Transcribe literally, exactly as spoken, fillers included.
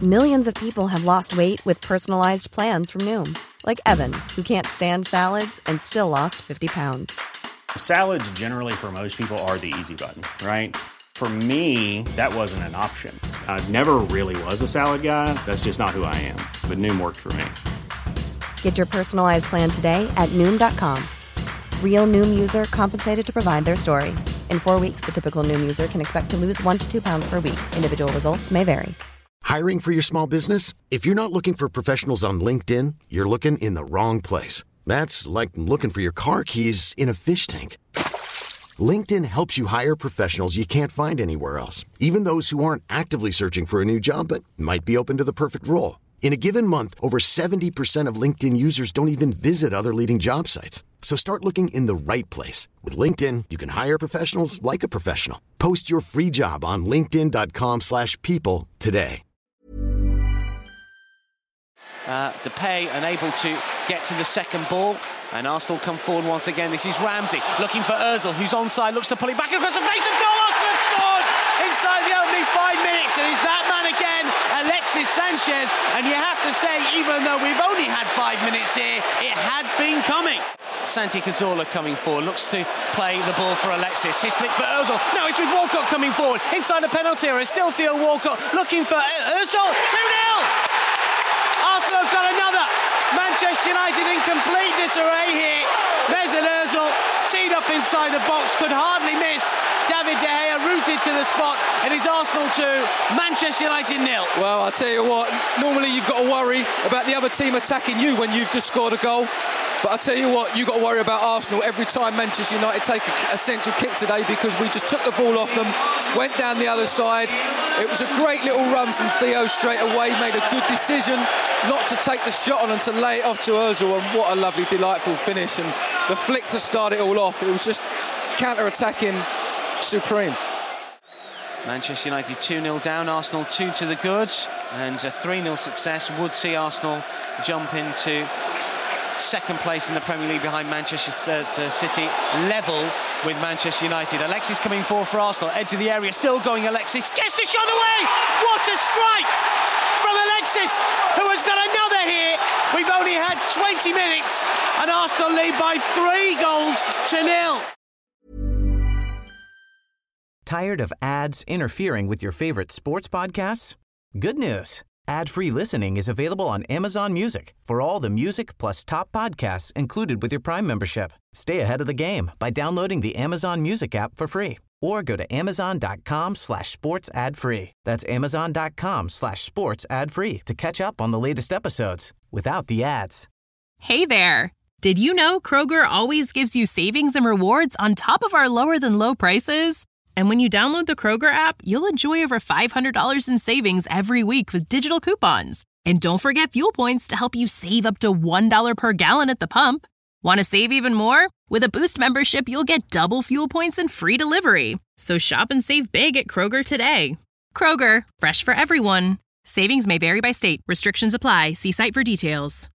Millions of people have lost weight with personalized plans from Noom. Like Evan, who can't stand salads and still lost fifty pounds. Salads generally for most people are the easy button, right? For me, that wasn't an option. I never really was a salad guy. That's just not who I am. But Noom worked for me. Get your personalized plan today at Noom dot com. Real Noom user compensated to provide their story. In four weeks, the typical Noom user can expect to lose one to two pounds per week. Individual results may vary. Hiring for your small business? If you're not looking for professionals on LinkedIn, you're looking in the wrong place. That's like looking for your car keys in a fish tank. LinkedIn helps you hire professionals you can't find anywhere else, even those who aren't actively searching for a new job but might be open to the perfect role. In a given month, over seventy percent of LinkedIn users don't even visit other leading job sites. So start looking in the right place. With LinkedIn, you can hire professionals like a professional. Post your free job on linkedin dot com slash people today. Uh, Depay unable to get to the second ball, and Arsenal come forward once again. This is Ramsey looking for Ozil, who's onside, looks to pull it back across the face of goal. Arsenal have scored inside the opening five minutes, and it's that man again, Alexis Sanchez. And you have to say, even though we've only had five minutes here, it had been coming. Santi Cazorla coming forward, looks to play the ball for Alexis. His flick for Ozil. No, it's with Walcott coming forward inside the penalty area. Still Theo Walcott looking for Ozil. two nil. Arsenal have got another. Manchester United in complete disarray here. Mesut Ozil teed up inside the box, could hardly miss. David De Gea rooted to the spot, and it's Arsenal two, Manchester United nil. Well, I'll tell you what, normally you've got to worry about the other team attacking you when you've just scored a goal. But I'll tell you what, you've got to worry about Arsenal every time Manchester United take a, a central kick today, because we just took the ball off them, went down the other side. It was a great little run from Theo straight away, made a good decision not to take the shot on and to lay it off to Ozil, and what a lovely, delightful finish. And the flick to start it all off, it was just counter-attacking supreme. Manchester United two nil down, Arsenal two to the good, and a three nil success would see Arsenal jump into second place in the Premier League behind Manchester City, level with Manchester United. Alexis coming forward for Arsenal, edge of the area, still going Alexis, gets the shot away! What a strike from Alexis, who has got another here. We've only had twenty minutes and Arsenal lead by three goals to nil. Tired of ads interfering with your favorite sports podcasts? Good news. Ad-free listening is available on Amazon Music for all the music plus top podcasts included with your Prime membership. Stay ahead of the game by downloading the Amazon Music app for free, or go to amazon.com slash sports ad free. That's amazon.com slash sports ad free to catch up on the latest episodes without the ads. Hey there. Did you know Kroger always gives you savings and rewards on top of our lower than low prices? And when you download the Kroger app, you'll enjoy over five hundred dollars in savings every week with digital coupons. And don't forget fuel points to help you save up to one dollar per gallon at the pump. Want to save even more? With a Boost membership, you'll get double fuel points and free delivery. So shop and save big at Kroger today. Kroger, fresh for everyone. Savings may vary by state. Restrictions apply. See site for details.